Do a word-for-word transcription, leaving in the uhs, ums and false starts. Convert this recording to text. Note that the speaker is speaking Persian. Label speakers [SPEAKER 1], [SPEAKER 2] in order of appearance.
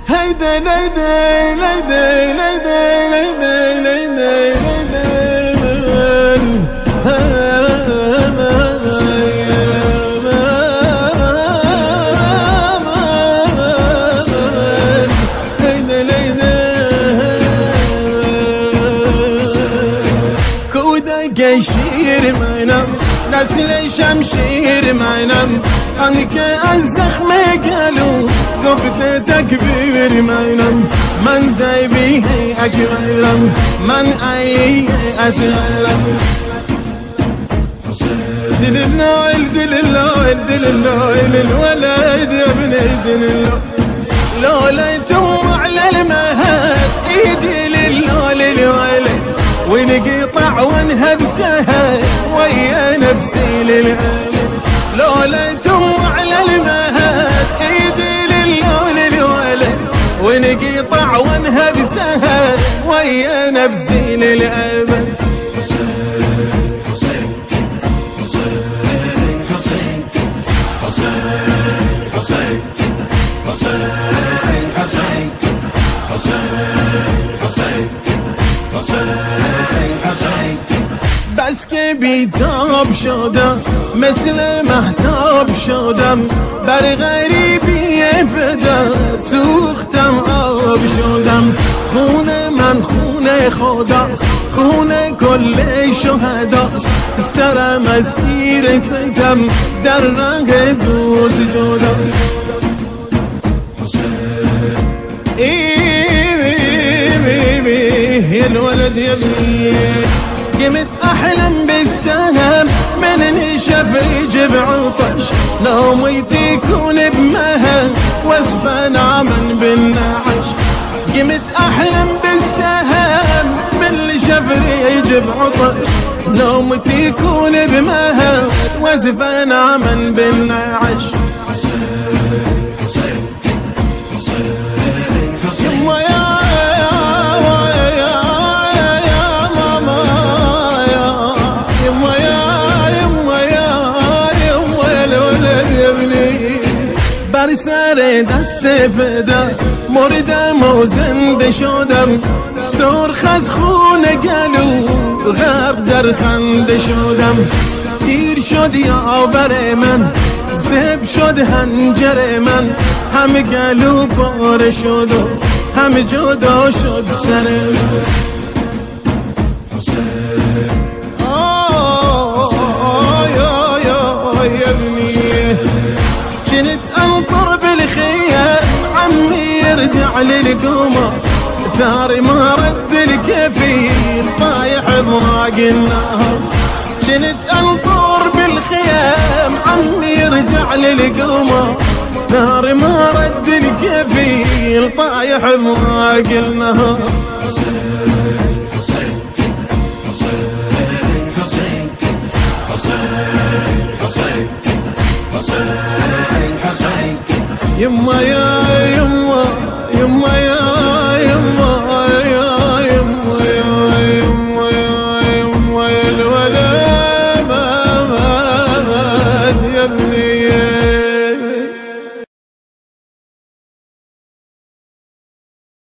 [SPEAKER 1] هيدا ليدي ليدي ليدي ليدي ليدي شير ما ينام نسل شمشير ما ينام عنك الزخم قالوا قبضة تكبير ما ينام من زي بيه أكبر من أي أسلم دل اللويل دل اللويل دل اللويل الولد يا ابني دل اللويل لوليتم على المهد ايدي للولد الولد ونقطع وانهب سهل ويا نفسي للألم لوليتم على المهد ايدي للولد الولد ونقطع وانهب سهل ويا نفسي للأبد بس که بیتاب شدم مثل مهتاب شدم بر غریبی فدا سوختم آب شدم خون من خون خداست خون کل شهداست سرم از تیر ستم در رنگ دوز جداست الولد يبني قمت أحلم بالسلام من نشف يجيب عطش نوميتي يكون بمهل واسفى نعما بالنعش قمت أحلم بالسهام من نشف يجيب عطش نومتي يكون بمهل واسفى نعما بالنعش بر سر دست فدا مردم و زنده شدم سرخ از خون گلو غرق در خنده شدم تیر شد یاور من زب شد هنجر من همه گلو پاره شد و همه جدا شد سر من كنت انطر بالخيام عمي يرجع للقمر ثاري ما رد الكفيل طايح براق النهر كنت انطر بالخيام عمي يرجع للقمر ثاري ما رد الكفيل طايح براق النهر